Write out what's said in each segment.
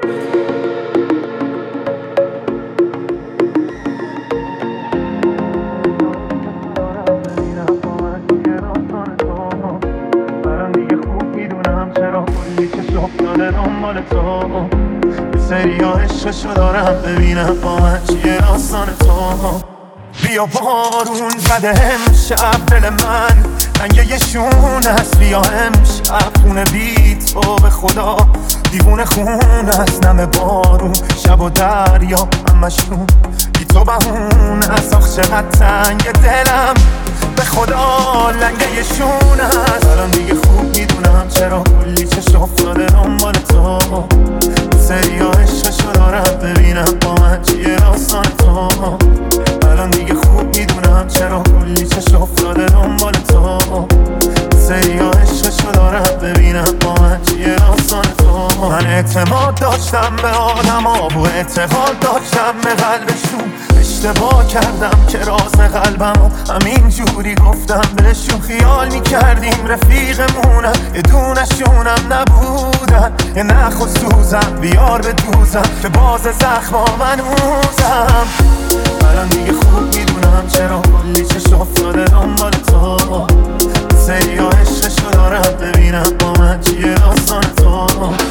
سریا عشقشو دارم ببینم با من چیه داستان تو. بیا بارون زده امشب دل من رنگ یه شون است. بیا امشب خونه بی تو به خدا دیوونه خون است. نم بارون شب و دریا همشون بی تو بهون است. آخ چقدر تنگ دلم به خدا لنگه یه شون است. الان دیگه خوب میدونم چرا کلی چشم افتاده دنبال تو. سریا عشقشو دارم ببینم با من چیه داستان تو. الان دیگه خوب میدونم چرا کلی چشم افتاده دنبال تو. سریا عشقشو دارم ببینم با من چیه داستان تو. من اعتماد داشتم به آدما و اعتقاد داشتم به قلبشون. اشتباه کردم که راز قلبم همین جوری گفتم بهشون. خیال میکردیم رفیقمونم یه دونشونم نبودن. یه نخ و سوزم بیار به دوزم که باز زخما منوزم. الان دیگه خوب میدونم چرا کلی چشم افتاده دنبال تو. سریا عشقشو دارم ببینم با من چیه داستان تو.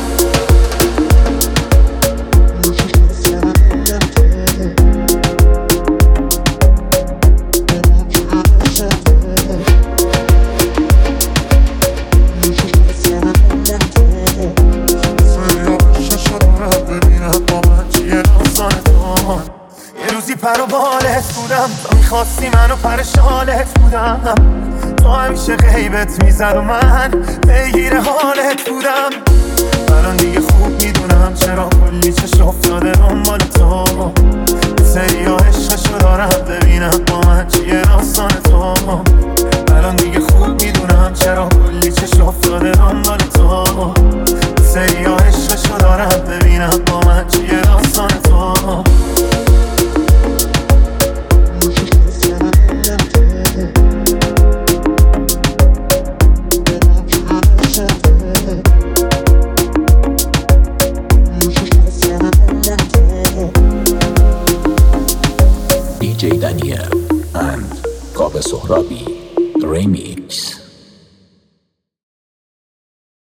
پر و بالت بودم تا میخواستی منو پر شالت بودم. تو همیشه غیبت میزد و من پیگیر حالت بودم. الان دیگه خوب میدونم چرا کلی چشم افتاده دنبال تو. سریا عشقشو دارم ببینم با من چیه داستان تو. الان دیگه خوب میدونم چرا کلی چشم افتاده دنبال تو. سریا عشقشو دارم ببینم با من چیه داستان تو. DJ Daniel and Kobe Sohrabi Remix.